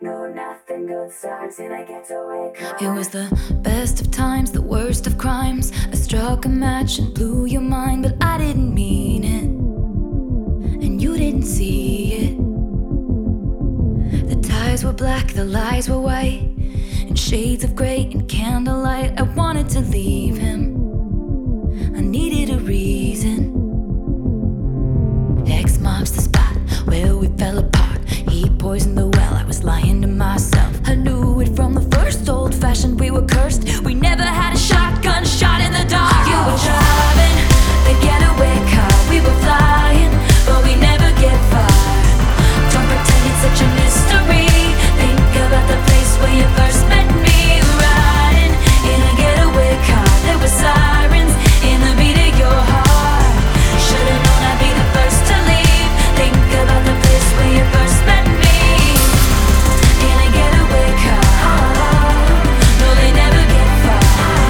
No, nothing good starts in a getaway car. It was the best of times, the worst of crimes. I struck a match and blew your mind, but I didn't mean it, and you didn't see it. The ties were black, the lies were white, in shades of grey and candlelight. I wanted to leave him, I needed a reason. X marks the spot where we fell apart. He poisoned the well, I was lying to myself. I knew it from the first, old-fashioned, we were cursed. We never had a shotgun shot in the dark. You were driving the getaway car, we were flying, but we never get far. Don't pretend it's such a mystery. Think about the place where you first met me. Riding in a getaway car, there were sirens in the beat of your heart. Should've known I'd be the first to leave. Think about the place where you first met me. In a getaway car, no, they never get far.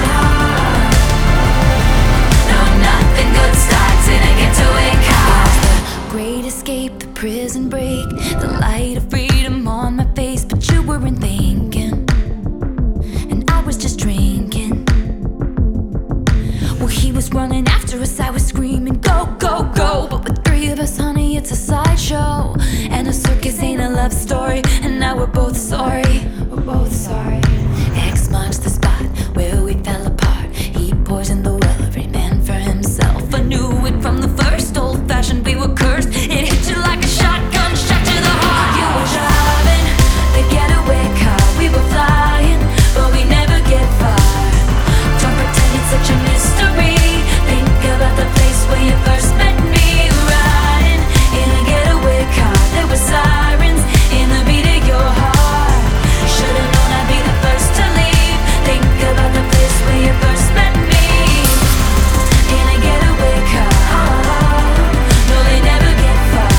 No, nothing good starts in a getaway car. The great escape, the prison break, the light of freedom on my face, but you weren't thinking, and I was just drinking. Well, he was running after us, I was screaming, go, go, go. But with three of us, honey, it's a sideshow, and a circus ain't a love story. And now we're both sorry, we're both sorry. X marks the spot where we fell apart. He poisoned the well, every man for himself. I knew it from the first, old-fashioned, we were cursed. It hit you like a shotgun shot to the heart. You were driving the getaway car, we were flying, but we never get far. Don't pretend it's such a mystery. Think about the place where you first met me. Riding in a getaway car, there were sirens in the beat of your heart. Should've known I'd be the first to leave. Think about the place where you first met me. In a getaway car, no, they never get far.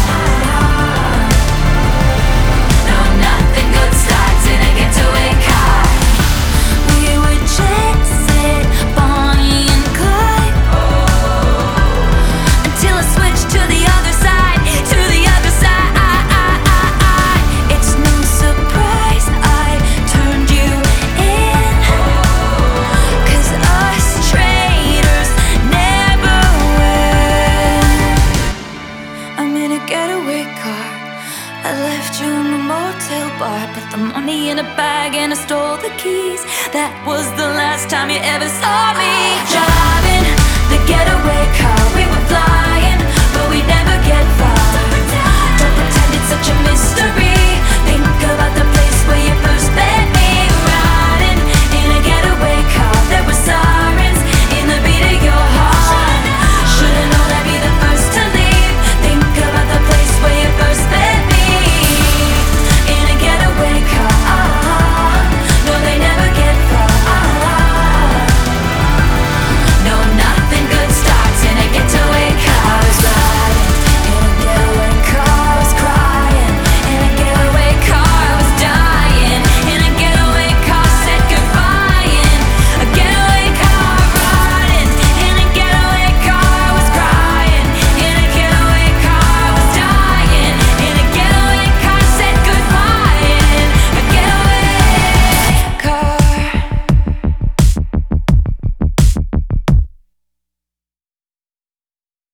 No, nothing good starts in a getaway car. We were jet set, Bonnie and Clyde, until I switched to the other side, to the other side. It's no surprise I turned you in, 'cause us traitors never win. I'm in a getaway car, I left you in the motel bar, put the money in a bag and I stole the keys. That was the last time you ever saw me. Driving the getaway car,